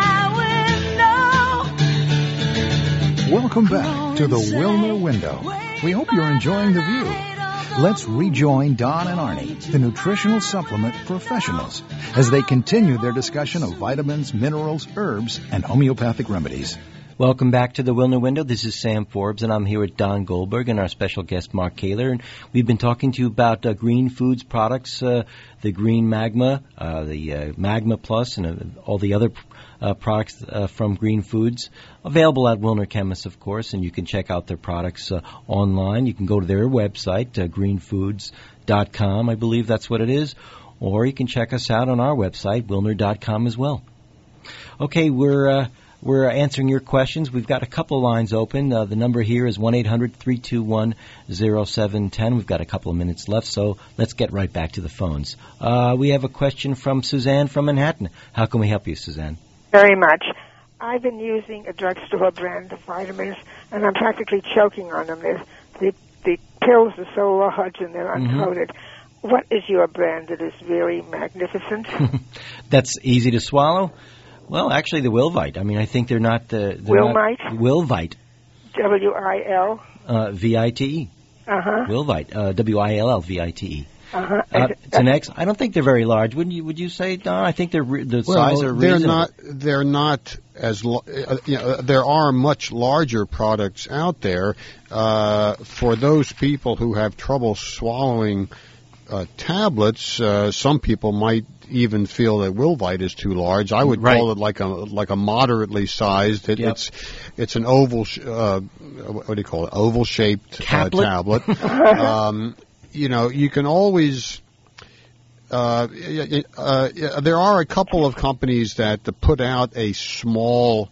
my window. Welcome back to the Wilner Window. We hope you're enjoying the view. Let's rejoin Don and Arnie, the nutritional supplement professionals, as they continue their discussion of vitamins, minerals, herbs, and homeopathic remedies. Welcome back to the Wilner Window. This is Sam Forbes, and I'm here with Don Goldberg and our special guest, Mark Kaler. And we've been talking to you about uh, Green Foods products, uh, the Green Magma, uh, the uh, Magma Plus, and uh, all the other uh, products uh, from Green Foods, available at Wilner Chemists, of course, and you can check out their products uh, online. You can go to their website, uh, green foods dot com, I believe that's what it is, or you can check us out on our website, wilner dot com, as well. Okay, we're... Uh, We're answering your questions. We've got a couple of lines open. Uh, the number here is one eight hundred three two one oh seven one oh. We've got a couple of minutes left, so let's get right back to the phones. Uh, we have a question from Suzanne from Manhattan. How can we help you, Suzanne? Very much. I've been using a drugstore brand of vitamins, and I'm practically choking on them. There's, the the pills are so large and they're uncoated. Mm-hmm. What is your brand that is very magnificent? That's easy to swallow? Well, actually, the Wilvite. I mean, I think they're not the... Wilmite? Wilvite. W I L? Uh, V I T E. Uh-huh. Wilvite. Uh, W I L L V I T E. Uh-huh. Uh, it's an ex. I don't think they're very large. Wouldn't you? Would you say, Don? I think they're re- the well, size are they're reasonable. not. They're not as. Lo- uh, you know, there are much larger products out there uh, for those people who have trouble swallowing uh, tablets. Uh, some people might even feel that Wilvite is too large. I would right. call it like a like a moderately sized. It, yep. It's it's an oval. Sh- uh, what do you call it? Oval shaped uh, tablet. um, You know, you can always. Uh, uh, there are a couple of companies that put out a small,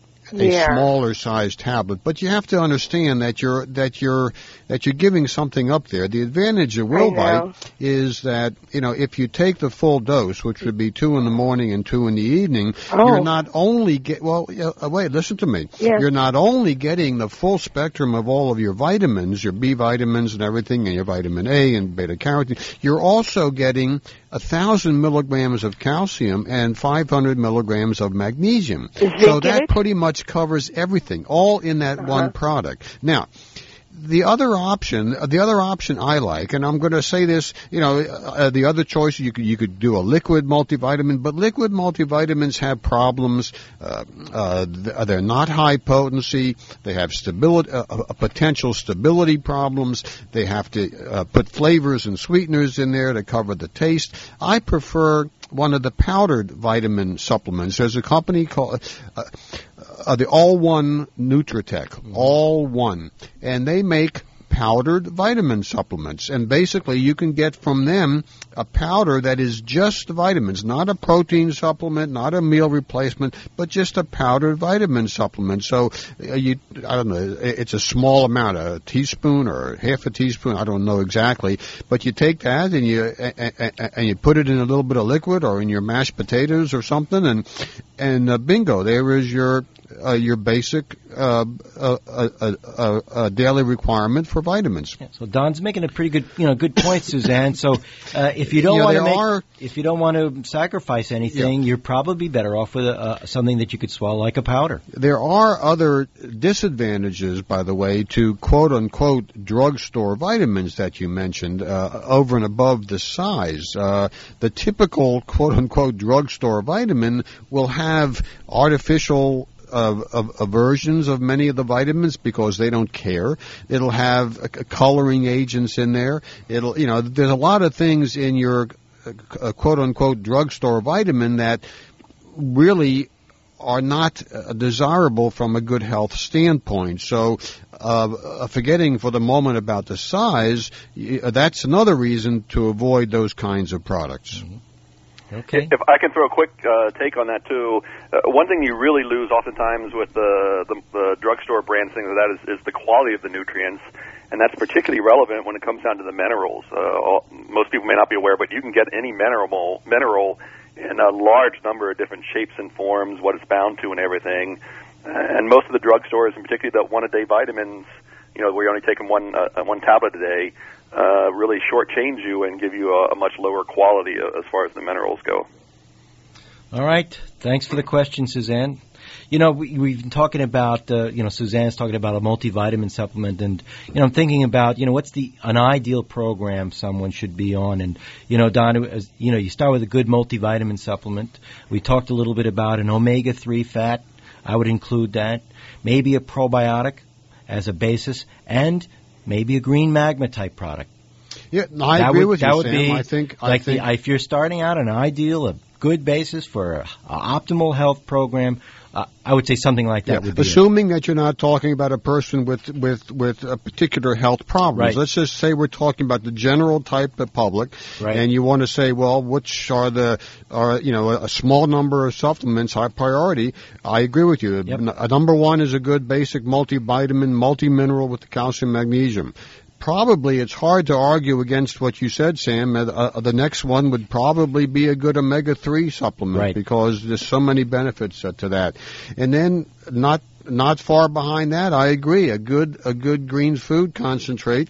a yeah. smaller size tablet, but you have to understand that you're that you're that you're giving something up there. The advantage of Wilvite is that you know if you take the full dose, which would be two in the morning and two in the evening, oh. you're not only get well. Uh, wait, listen to me. Yeah. You're not only getting the full spectrum of all of your vitamins, your B vitamins and everything, and your vitamin A and beta carotene. You're also getting a thousand milligrams of calcium and five hundred milligrams of magnesium. So that pretty much covers everything, all in that uh-huh. one product. Now, the other option, the other option I like, and I'm going to say this, you know, uh, the other choice you could you could do a liquid multivitamin, but liquid multivitamins have problems. Uh, uh, they're not high potency. They have stability, uh, uh, potential stability problems. They have to uh, put flavors and sweeteners in there to cover the taste. I prefer one of the powdered vitamin supplements. There's a company called uh, uh, the All One Nutritech, mm-hmm. All One, and they make powdered vitamin supplements. And basically, you can get from them a powder that is just vitamins, not a protein supplement, not a meal replacement, but just a powdered vitamin supplement. So uh, you, I don't know, it's a small amount, a teaspoon or half a teaspoon, I don't know exactly, but you take that and you and, and you put it in a little bit of liquid or in your mashed potatoes or something, and and uh, bingo, there is your uh, your basic uh, uh, uh, uh, uh, uh, daily requirement for vitamins. Yeah, so Don's making a pretty good, you know, good point, Suzanne. So uh, if you don't yeah, want to make, are, if you don't want to sacrifice anything, yeah. you're probably better off with uh, something that you could swallow, like a powder. There are other disadvantages, by the way, to quote unquote drugstore vitamins that you mentioned, uh, over and above the size. Uh, the typical quote unquote drugstore vitamin will have artificial Of, of, of versions of many of the vitamins because they don't care. It'll have uh, coloring agents in there. It'll, you know, there's a lot of things in your uh, quote unquote drugstore vitamin that really are not uh, desirable from a good health standpoint. So, uh, forgetting for the moment about the size, uh, that's another reason to avoid those kinds of products. Mm-hmm. Okay. If I can throw a quick uh, take on that too, uh, one thing you really lose oftentimes with the the, the drugstore brands, things like that, is, is the quality of the nutrients, and that's particularly relevant when it comes down to the minerals. Uh, all, most people may not be aware, but you can get any mineral mineral in a large number of different shapes and forms, what it's bound to, and everything. And most of the drugstores, and particularly the one-a-day vitamins, you know, where you're only taking one uh, one tablet a day, uh, really shortchange you and give you a, a much lower quality as far as the minerals go. All right. Thanks for the question, Suzanne. You know, we, we've been talking about, uh, you know, Suzanne's talking about a multivitamin supplement, and, you know, I'm thinking about, you know, what's the an ideal program someone should be on. And, you know, Don, as, you know, you start with a good multivitamin supplement. We talked a little bit about an omega three fat. I would include that. Maybe a probiotic as a basis, and maybe a green magma type product. Yeah, I that agree would, with that you, would Sam. Be I think, I like think the, if you're starting out, an ideal, a good basis for an optimal health program, uh, I would say something like that yeah. would be Assuming it. that you're not talking about a person with, with, with a particular health problems. Right. Let's just say we're talking about the general type of public, right. and you want to say, well, which are the, are, you know, a small number of supplements high priority. I agree with you. Yep. A number one is a good basic multivitamin, multi-mineral with the calcium, magnesium. Probably it's hard to argue against what you said, Sam. Uh, uh, the next one would probably be a good omega three supplement right. because there's so many benefits uh, to that. And then not not far behind that, I agree, a good a good green food concentrate.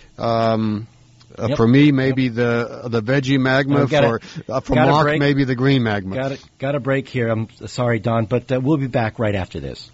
Um, uh, yep. For me, maybe yep. the the veggie magma. Uh, gotta, for uh, for Mark, break. maybe the green magma. Got it. Got a break here. I'm sorry, Don, but uh, we'll be back right after this.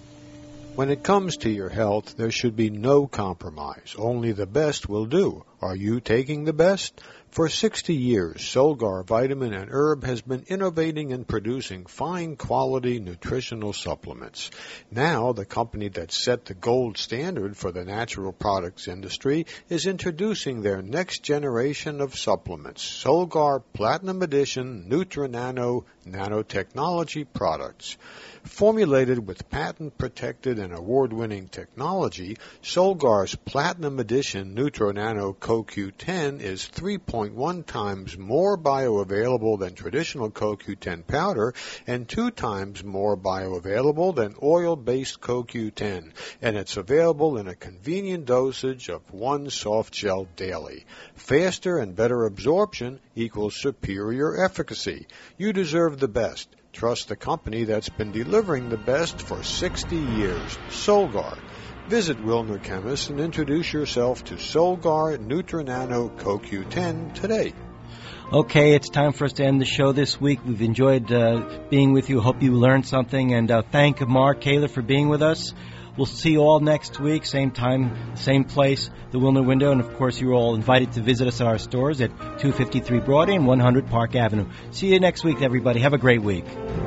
When it comes to your health, there should be no compromise. Only the best will do. Are you taking the best? For sixty years, Solgar Vitamin and Herb has been innovating and producing fine-quality nutritional supplements. Now, the company that set the gold standard for the natural products industry is introducing their next generation of supplements, Solgar Platinum Edition Nutri-Nano nanotechnology products. Formulated with patent-protected and award-winning technology, Solgar's Platinum Edition Nutri-Nano C O Q ten is three point one times more bioavailable than traditional C O Q ten powder and two times more bioavailable than oil-based C O Q ten, and it's available in a convenient dosage of one soft gel daily. Faster and better absorption equals superior efficacy. You deserve the best. Trust the company that's been delivering the best for sixty years, Solgar. Visit Wilner Chemist and introduce yourself to Solgar Nutri-Nano C O Q ten today. Okay, it's time for us to end the show this week. We've enjoyed uh, being with you. Hope you learned something. And uh, thank Mark Kaler for being with us. We'll see you all next week, same time, same place, the Wilner Window. And, of course, you're all invited to visit us at our stores at two fifty-three Broadway and one hundred Park Avenue. See you next week, everybody. Have a great week.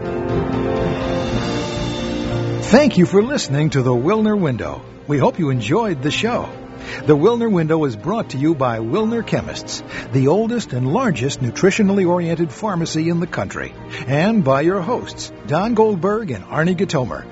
Thank you for listening to the Wilner Window. We hope you enjoyed the show. The Wilner Window is brought to you by Wilner Chemists, the oldest and largest nutritionally oriented pharmacy in the country, and by your hosts, Don Goldberg and Arnie Gatomer.